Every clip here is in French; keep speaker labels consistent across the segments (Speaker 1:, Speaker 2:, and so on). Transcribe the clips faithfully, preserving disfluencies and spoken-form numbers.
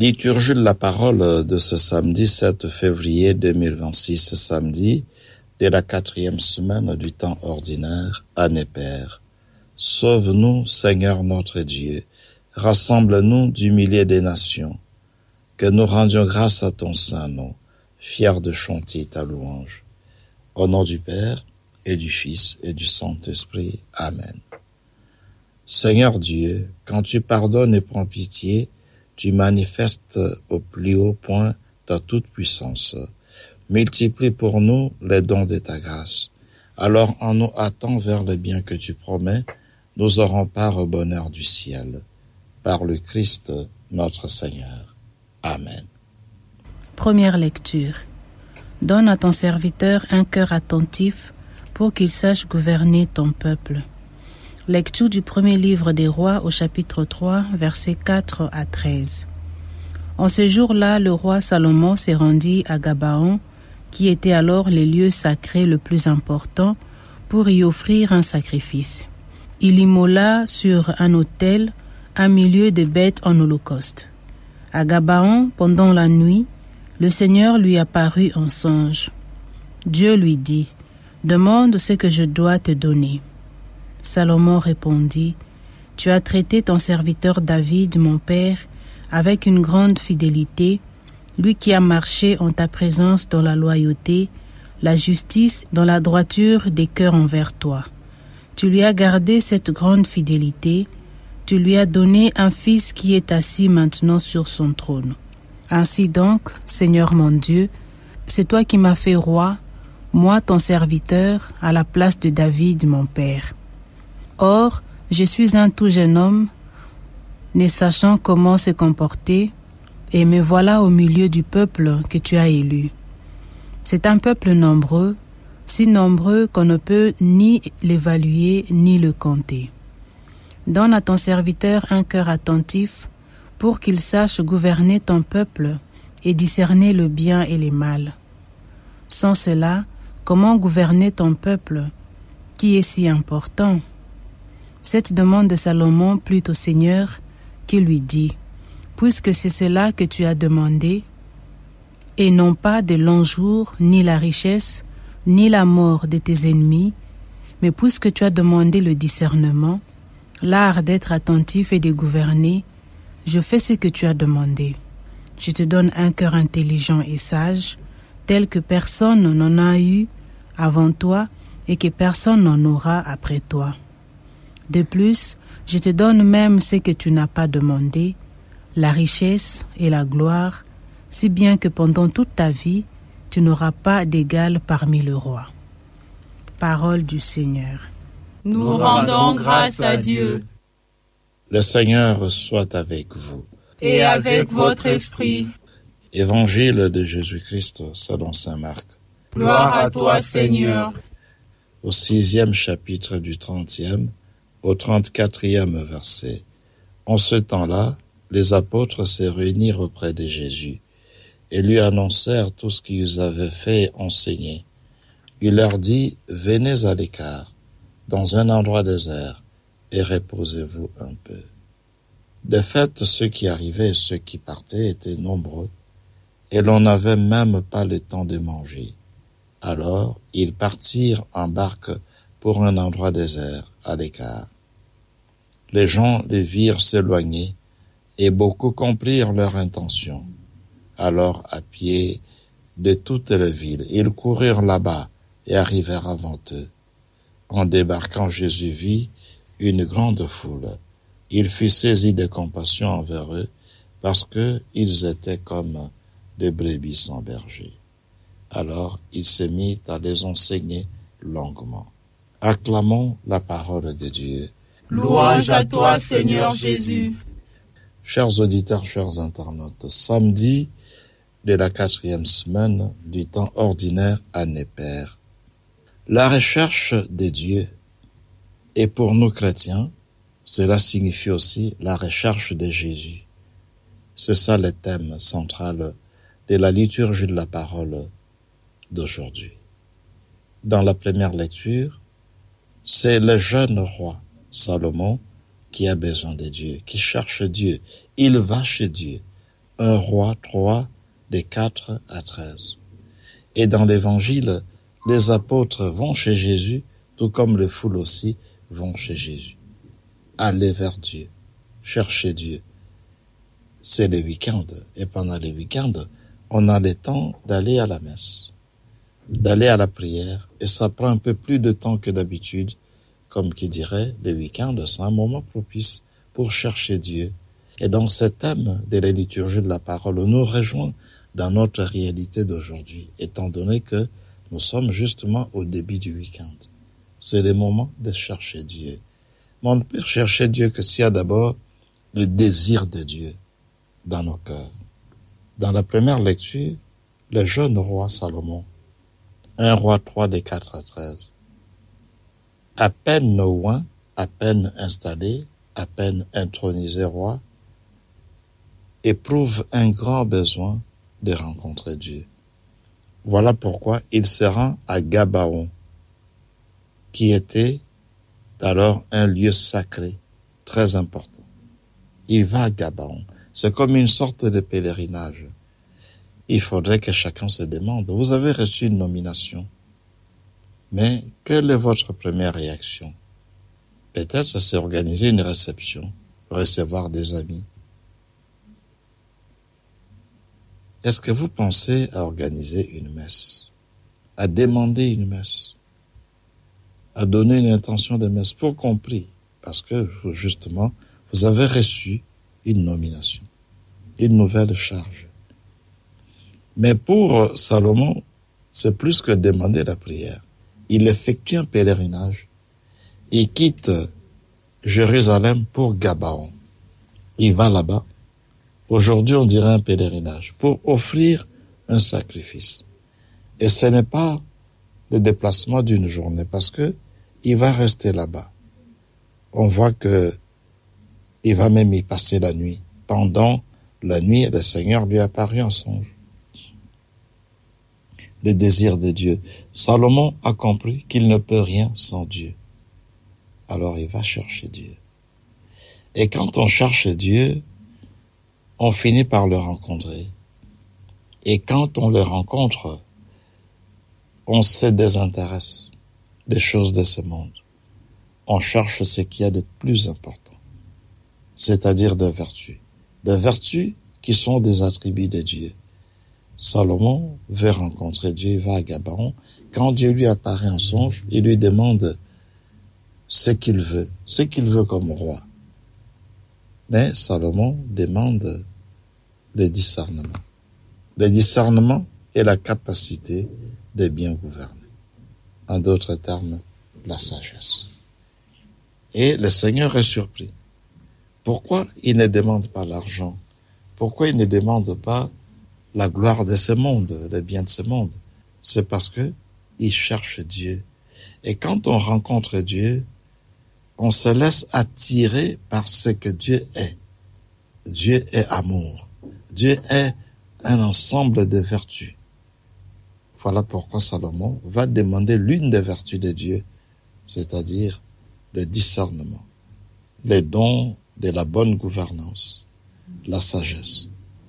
Speaker 1: Liturgie de la parole de ce samedi sept février deux mille vingt-six, samedi de la quatrième semaine du temps ordinaire, année paire. Sauve-nous, Seigneur notre Dieu, rassemble-nous du milieu des nations, que nous rendions grâce à ton saint nom, fiers de chanter ta louange. Au nom du Père, et du Fils, et du Saint-Esprit. Amen. Seigneur Dieu, quand tu pardonnes et prends pitié, tu manifestes au plus haut point ta toute-puissance. Multiplie pour nous les dons de ta grâce. Alors, en nous hâtant vers le bien que tu promets, nous aurons part au bonheur du ciel. Par le Christ, notre Seigneur. Amen.
Speaker 2: Première lecture. Donne à ton serviteur un cœur attentif pour qu'il sache gouverner ton peuple. Lecture du premier livre des Rois au chapitre trois, versets quatre à treize. En ce jour-là, le roi Salomon s'est rendu à Gabaon, qui était alors le lieu sacré le plus important, pour y offrir un sacrifice. Il immola sur un autel un milieu de bêtes en holocauste. À Gabaon, pendant la nuit, le Seigneur lui apparut en songe. Dieu lui dit, « Demande ce que je dois te donner. » Salomon répondit, « Tu as traité ton serviteur David, mon père, avec une grande fidélité, lui qui a marché en ta présence dans la loyauté, la justice, dans la droiture des cœurs envers toi. Tu lui as gardé cette grande fidélité, tu lui as donné un fils qui est assis maintenant sur son trône. Ainsi donc, Seigneur mon Dieu, c'est toi qui m'as fait roi, moi ton serviteur, à la place de David, mon père. Or, je suis un tout jeune homme, ne sachant comment se comporter, et me voilà au milieu du peuple que tu as élu. C'est un peuple nombreux, si nombreux qu'on ne peut ni l'évaluer ni le compter. Donne à ton serviteur un cœur attentif pour qu'il sache gouverner ton peuple et discerner le bien et le mal. Sans cela, comment gouverner ton peuple qui est si important? Cette demande de Salomon plut au Seigneur qui lui dit, « Puisque c'est cela que tu as demandé, et non pas de longs jours, ni la richesse, ni la mort de tes ennemis, mais puisque tu as demandé le discernement, l'art d'être attentif et de gouverner, je fais ce que tu as demandé. Je te donne un cœur intelligent et sage, tel que personne n'en a eu avant toi et que personne n'en aura après toi. De plus, je te donne même ce que tu n'as pas demandé, la richesse et la gloire, si bien que pendant toute ta vie, tu n'auras pas d'égal parmi les rois. » Parole du Seigneur.
Speaker 3: Nous rendons grâce à Dieu.
Speaker 1: Le Seigneur soit avec vous.
Speaker 3: Et avec votre esprit.
Speaker 1: Évangile de Jésus-Christ selon saint Marc.
Speaker 3: Gloire à toi, Seigneur.
Speaker 1: Au sixième chapitre du trentième au trente-quatrième verset. En ce temps-là, les apôtres se réunirent auprès de Jésus et lui annoncèrent tout ce qu'ils avaient fait enseigner. Il leur dit, « Venez à l'écart, dans un endroit désert, et reposez-vous un peu. » De fait, ceux qui arrivaient et ceux qui partaient étaient nombreux, et l'on n'avait même pas le temps de manger. Alors, ils partirent en barque pour un endroit désert, à l'écart. Les gens les virent s'éloigner, et beaucoup comprirent leur intention. Alors, à pied de toute la ville, ils coururent là-bas et arrivèrent avant eux. En débarquant, Jésus vit une grande foule. Il fut saisi de compassion envers eux, parce qu'ils étaient comme des brebis sans berger. Alors, il se mit à les enseigner longuement. Acclamons la parole de Dieu.
Speaker 3: Louange à toi, Seigneur Jésus.
Speaker 1: Chers auditeurs, chers internautes, samedi de la quatrième semaine du temps ordinaire année paire. La recherche de Dieu. Et pour nous chrétiens, cela signifie aussi la recherche de Jésus. C'est ça le thème central de la liturgie de la parole d'aujourd'hui. Dans la première lecture, c'est le jeune roi Salomon qui a besoin de Dieu, qui cherche Dieu. Il va chez Dieu, un roi trois, des quatre à treize. Et dans l'évangile, les apôtres vont chez Jésus, tout comme les foules aussi vont chez Jésus. Aller vers Dieu, chercher Dieu. C'est les week-ends. Et pendant les week-ends, on a le temps d'aller à la messe, d'aller à la prière. Et ça prend un peu plus de temps que d'habitude. Comme qui dirait, les week-ends, c'est un moment propice pour chercher Dieu. Et donc, ce thème de la liturgie de la parole nous rejoint dans notre réalité d'aujourd'hui, étant donné que nous sommes justement au début du week-end. C'est le moment de chercher Dieu. Mais on ne peut chercher Dieu que s'il y a d'abord le désir de Dieu dans nos cœurs. Dans la première lecture, le jeune roi Salomon, un roi trois des quatre à treize. À peine oint, à peine installé, à peine intronisé roi, éprouve un grand besoin de rencontrer Dieu. Voilà pourquoi il se rend à Gabaon, qui était alors un lieu sacré très important. Il va à Gabaon. C'est comme une sorte de pèlerinage. Il faudrait que chacun se demande, vous avez reçu une nomination, mais quelle est votre première réaction? Peut-être c'est organiser une réception, recevoir des amis. Est-ce que vous pensez à organiser une messe, à demander une messe, à donner une intention de messe pour compris, parce que justement, vous avez reçu une nomination, une nouvelle charge. Mais pour Salomon, c'est plus que demander la prière. Il effectue un pèlerinage. Il quitte Jérusalem pour Gabaon. Il va là-bas. Aujourd'hui, on dirait un pèlerinage pour offrir un sacrifice. Et ce n'est pas le déplacement d'une journée parce que il va rester là-bas. On voit que il va même y passer la nuit. Pendant la nuit, le Seigneur lui apparut en songe. Le désir de Dieu. Salomon a compris qu'il ne peut rien sans Dieu. Alors il va chercher Dieu. Et quand on cherche Dieu, on finit par le rencontrer. Et quand on le rencontre, on se désintéresse des choses de ce monde. On cherche ce qu'il y a de plus important, c'est-à-dire des vertus. Des vertus qui sont des attributs de Dieu. Salomon veut rencontrer Dieu, il va à Gabaon. Quand Dieu lui apparaît en songe, il lui demande ce qu'il veut, ce qu'il veut comme roi. Mais Salomon demande le discernement. Le discernement est la capacité de bien gouverner. En d'autres termes, la sagesse. Et le Seigneur est surpris. Pourquoi il ne demande pas l'argent? Pourquoi il ne demande pas la gloire de ce monde, le bien de ce monde? C'est parce que il cherche Dieu. Et quand on rencontre Dieu, on se laisse attirer par ce que Dieu est. Dieu est amour. Dieu est un ensemble de vertus. Voilà pourquoi Salomon va demander l'une des vertus de Dieu, c'est-à-dire le discernement, les dons de la bonne gouvernance, la sagesse.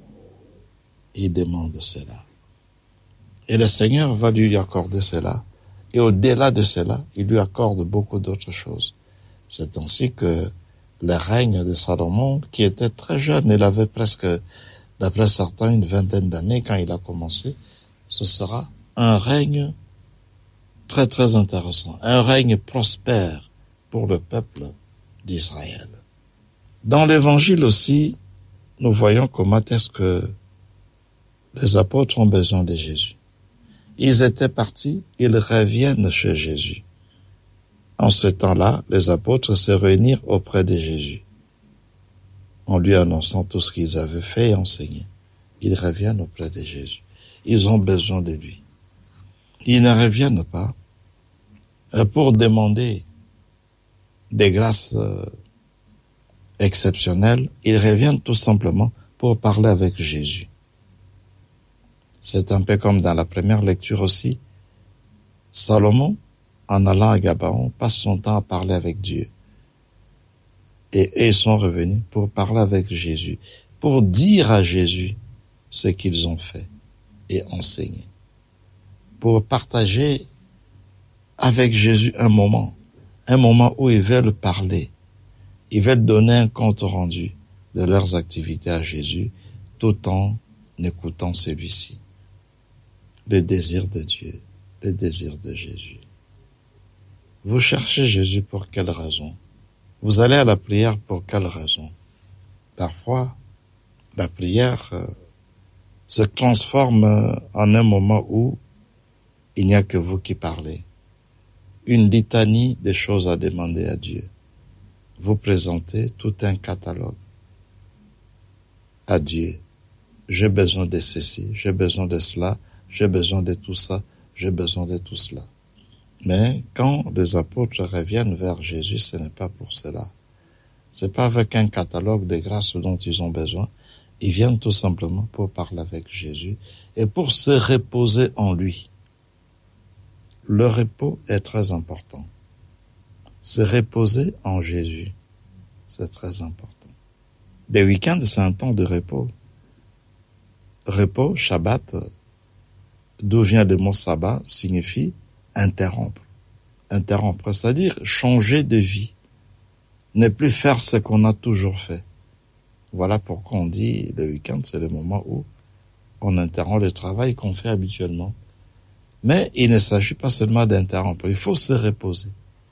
Speaker 1: Il demande cela. Et le Seigneur va lui accorder cela. Et au-delà de cela, il lui accorde beaucoup d'autres choses. C'est ainsi que le règne de Salomon, qui était très jeune, il avait presque, d'après certains, une vingtaine d'années quand il a commencé, ce sera un règne très très intéressant, un règne prospère pour le peuple d'Israël. Dans l'Évangile aussi, nous voyons comment est-ce que les apôtres ont besoin de Jésus. Ils étaient partis, ils reviennent chez Jésus. En ce temps-là, les apôtres se réunirent auprès de Jésus, en lui annonçant tout ce qu'ils avaient fait et enseigné. Ils reviennent auprès de Jésus. Ils ont besoin de lui. Ils ne reviennent pas pour demander des grâces exceptionnelles. Ils reviennent tout simplement pour parler avec Jésus. C'est un peu comme dans la première lecture aussi. Salomon, en allant à Gabaon, passe son temps à parler avec Dieu. Et ils sont revenus pour parler avec Jésus, pour dire à Jésus ce qu'ils ont fait et enseigné, pour partager avec Jésus un moment, un moment où ils veulent parler, ils veulent donner un compte rendu de leurs activités à Jésus, tout en écoutant celui-ci. Le désir de Dieu, le désir de Jésus. Vous cherchez Jésus pour quelle raison? Vous allez à la prière pour quelle raison? Parfois, la prière euh, se transforme en un moment où il n'y a que vous qui parlez. Une litanie de choses à demander à Dieu. Vous présentez tout un catalogue à Dieu. J'ai besoin de ceci, j'ai besoin de cela, j'ai besoin de tout ça, j'ai besoin de tout cela. Mais quand les apôtres reviennent vers Jésus, ce n'est pas pour cela. C'est pas avec un catalogue de grâces dont ils ont besoin. Ils viennent tout simplement pour parler avec Jésus et pour se reposer en lui. Le repos est très important. Se reposer en Jésus, c'est très important. Les week-ends, c'est un temps de repos. Repos, Shabbat, d'où vient le mot sabbat, signifie interrompre. Interrompre, c'est-à-dire changer de vie. Ne plus faire ce qu'on a toujours fait. Voilà pourquoi on dit le week-end, c'est le moment où on interrompt le travail qu'on fait habituellement. Mais il ne s'agit pas seulement d'interrompre, il faut se reposer.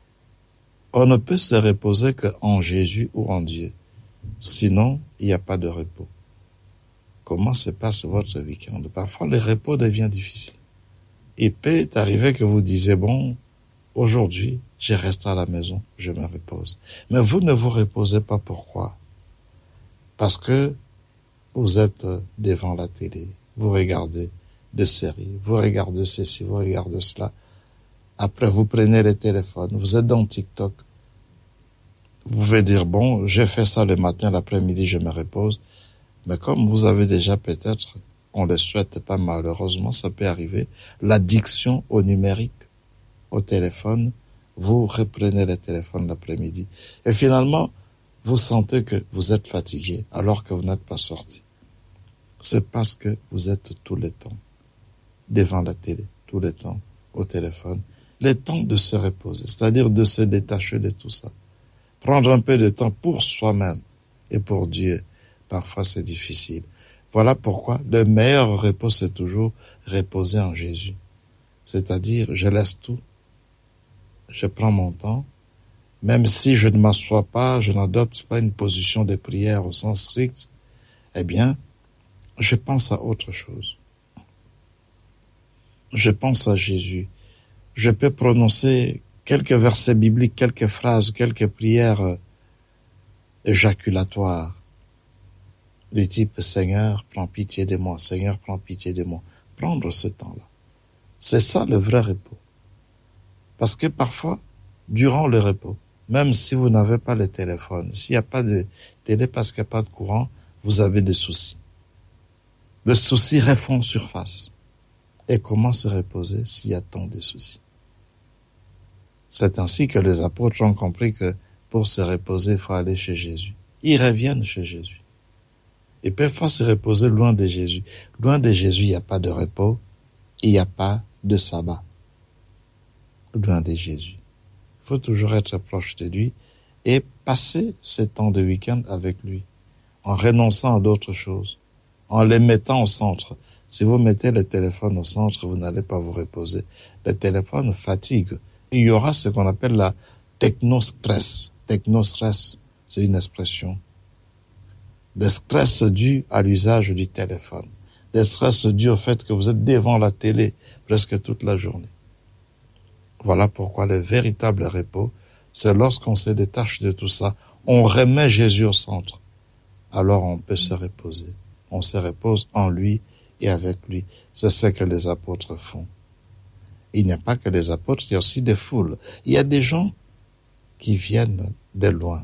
Speaker 1: On ne peut se reposer qu'en Jésus ou en Dieu. Sinon, il n'y a pas de repos. Comment se passe votre week-end? Parfois, le repos devient difficile. Il peut arriver que vous disiez, bon, aujourd'hui, je reste à la maison, je me repose. Mais vous ne vous reposez pas. Pourquoi? Parce que vous êtes devant la télé, vous regardez des séries, vous regardez ceci, vous regardez cela. Après, vous prenez le téléphone, vous êtes dans TikTok. Vous pouvez dire, bon, j'ai fait ça le matin, l'après-midi, je me repose. Mais comme vous avez déjà peut-être, on ne le souhaite pas malheureusement, ça peut arriver, l'addiction au numérique, au téléphone, vous reprenez le téléphone l'après-midi. Et finalement, vous sentez que vous êtes fatigué alors que vous n'êtes pas sorti. C'est parce que vous êtes tout le temps devant la télé, tout le temps au téléphone. Le temps de se reposer, c'est-à-dire de se détacher de tout ça. Prendre un peu de temps pour soi-même et pour Dieu. Parfois, c'est difficile. Voilà pourquoi le meilleur repos, c'est toujours reposer en Jésus. C'est-à-dire, je laisse tout. Je prends mon temps. Même si je ne m'assois pas, je n'adopte pas une position de prière au sens strict, eh bien, je pense à autre chose. Je pense à Jésus. Je peux prononcer quelques versets bibliques, quelques phrases, quelques prières éjaculatoires. Du type, Seigneur, prends pitié de moi, Seigneur, prends pitié de moi. Prendre ce temps-là. C'est ça le vrai repos. Parce que parfois, durant le repos, même si vous n'avez pas le téléphone, s'il n'y a pas de télé parce qu'il n'y a pas de courant, vous avez des soucis. Le souci refond surface. Et comment se reposer s'il y a tant de soucis? C'est ainsi que les apôtres ont compris que pour se reposer, il faut aller chez Jésus. Ils reviennent chez Jésus. Ils peuvent pas se reposer loin de Jésus. Loin de Jésus, il n'y a pas de repos, il n'y a pas de sabbat. Loin de Jésus. Il faut toujours être proche de lui et passer ce temps de week-end avec lui, en renonçant à d'autres choses, en les mettant au centre. Si vous mettez le téléphone au centre, vous n'allez pas vous reposer. Le téléphone fatigue. Il y aura ce qu'on appelle la technostress. Technostress, c'est une expression. Le stress dû à l'usage du téléphone. Le stress dû au fait que vous êtes devant la télé presque toute la journée. Voilà pourquoi le véritable repos, c'est lorsqu'on se détache de tout ça, on remet Jésus au centre. Alors on peut se reposer. On se repose en lui et avec lui. C'est ce que les apôtres font. Il n'y a pas que les apôtres, il y a aussi des foules. Il y a des gens qui viennent de loin.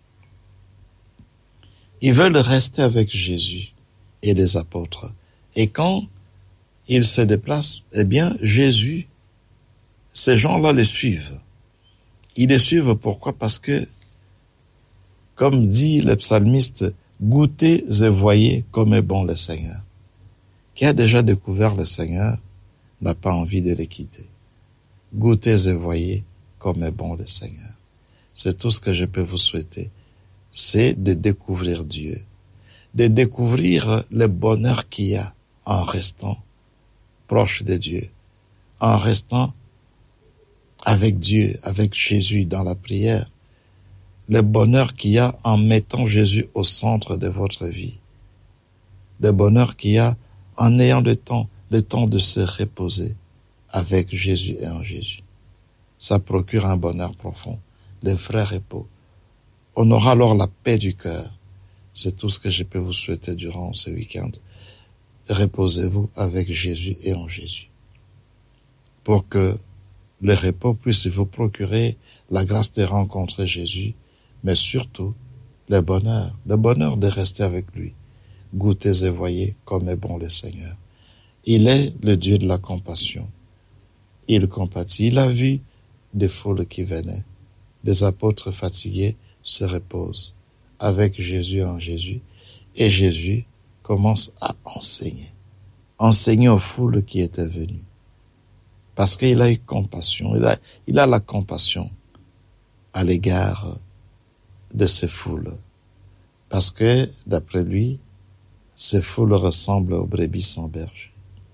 Speaker 1: Ils veulent rester avec Jésus et les apôtres. Et quand ils se déplacent, eh bien, Jésus, ces gens-là les suivent. Ils les suivent pourquoi? Parce que, comme dit le psalmiste, Goûtez et voyez comme est bon le Seigneur. Qui a déjà découvert le Seigneur n'a pas envie de le quitter. Goûtez et voyez comme est bon le Seigneur. C'est tout ce que je peux vous souhaiter. C'est de découvrir Dieu. De découvrir le bonheur qu'il y a en restant proche de Dieu. En restant avec Dieu, avec Jésus dans la prière. Le bonheur qu'il y a en mettant Jésus au centre de votre vie. Le bonheur qu'il y a en ayant le temps, le temps de se reposer avec Jésus et en Jésus. Ça procure un bonheur profond, le vrai repos. On aura alors la paix du cœur. C'est tout ce que je peux vous souhaiter durant ce week-end. Reposez-vous avec Jésus et en Jésus. Pour que le repos puisse vous procurer la grâce de rencontrer Jésus, mais surtout le bonheur, le bonheur de rester avec lui. Goûtez et voyez comme est bon le Seigneur. Il est le Dieu de la compassion. Il compatit. Il a vu des foules qui venaient. Des apôtres fatigués se reposent avec Jésus en Jésus. Et Jésus commence à enseigner. Enseigner aux foules qui étaient venues. Parce qu'il a eu compassion. Il a, il a la compassion à l'égard de ces foules. Parce que, d'après lui, ces foules ressemblent aux brebis sans berger.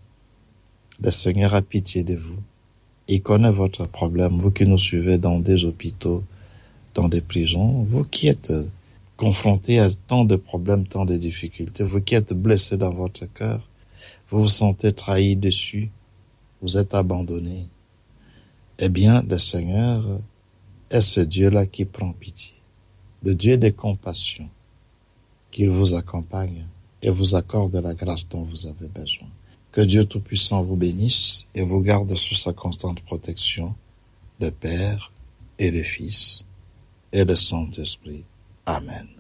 Speaker 1: Le Seigneur a pitié de vous. Il connaît votre problème. Vous qui nous suivez dans des hôpitaux, dans des prisons, vous qui êtes confrontés à tant de problèmes, tant de difficultés, vous qui êtes blessés dans votre cœur, vous vous sentez trahi dessus, vous êtes abandonné. Eh bien, le Seigneur est ce Dieu-là qui prend pitié. Le Dieu des compassions, qu'il vous accompagne et vous accorde la grâce dont vous avez besoin. Que Dieu Tout-Puissant vous bénisse et vous garde sous sa constante protection, le Père et le Fils et le Saint-Esprit. Amen.